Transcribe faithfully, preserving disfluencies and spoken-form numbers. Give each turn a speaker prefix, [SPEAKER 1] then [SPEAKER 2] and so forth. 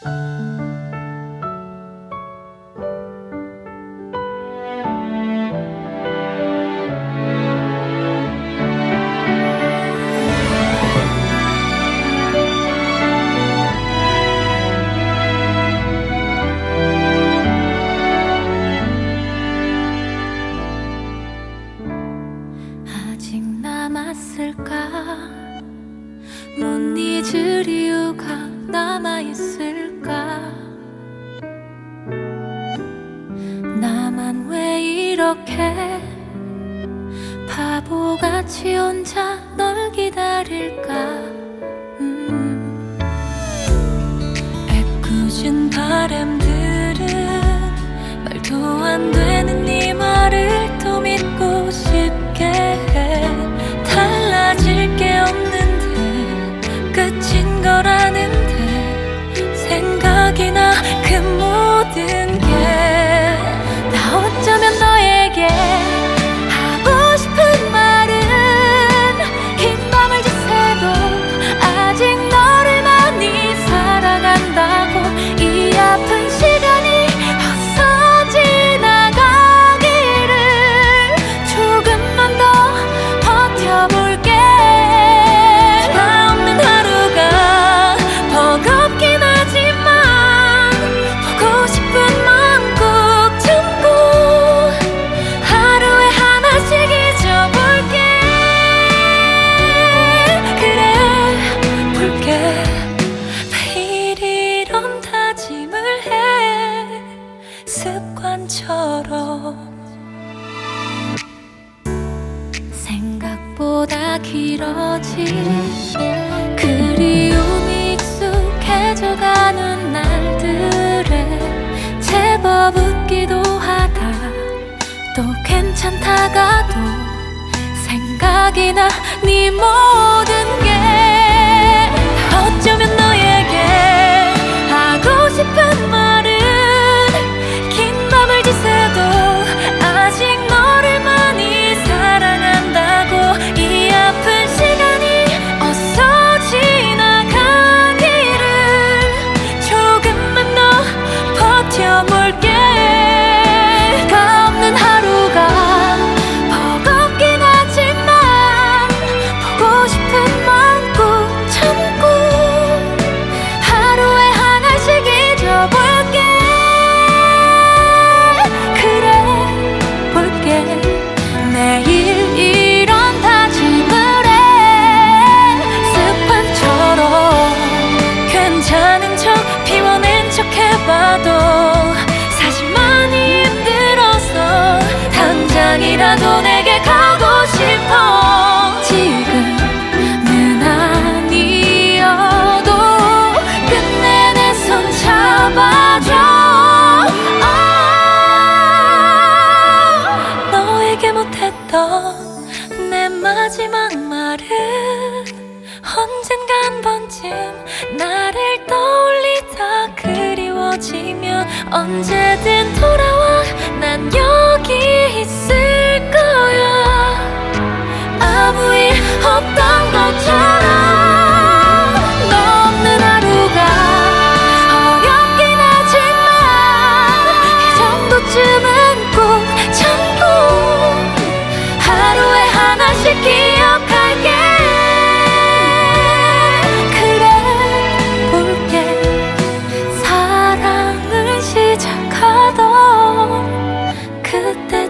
[SPEAKER 1] 아직 남았을까? 못 잊을 이유가 남아있을까? 나만 왜 이렇게 바보같이 혼자 널 기다릴까? 음. 애꿎은 바람들은 말도 안 되는 네 말을 또 믿고 싶게 해. 달라질 게 없는데 끝인 걸 아는데 생각이 나 그 모든 게. 나 어쩌면 너에게 하고 싶은 말은 긴 밤을 지새도 아직 너를 많이 사랑한다고. 이 아픈 시간이 어서 지나가기를 조금만 더 버텨볼게. 나 없는 하루가 버겁긴 하지만 보고 싶은 마음 꼭 참고 하루에 하나씩 잊어볼게. 그래 볼게. 매일 이런 다짐을 해 습관처럼. 생각보다 길어진 그리움이 익숙해져가는 날들에 제법 웃기도 하다 또 괜찮다가도 생각이 나 네 모든 게. 어쩌면 너에게 하고 싶은 말은 긴 밤을 지새도 아직 너를 많이 사랑한다고. 이 아픈 시간이 어서 지나가기를 조금만 더 버텨볼게. 내가 없는 하루가 버겁긴 하지만 보고 싶은 마음 꼭 참고 하루에 하나씩 잊어볼게. 그래 볼게. 매일 이런 다짐을 해 습관처럼. 괜찮은 척 피워낸 척 해봐도 사실 많이 힘들어서 당장이라도 내게 가고 싶어. 지금은 아니어도 끝내 내 손 잡아줘. 아, 너에게 못했던 내 마지막 말은 언젠가 한 번쯤 나를 떠올리다 그리워지면 언제든 돌아와. 난 여기 있을 거야. 아무 일 없던 것처럼. 너 없는 하루가 어렵긴 하지만 이 정도쯤은 꼭 참고 하루에 하나씩 기억할게. 그래 볼게. 사랑을 시작하던 그때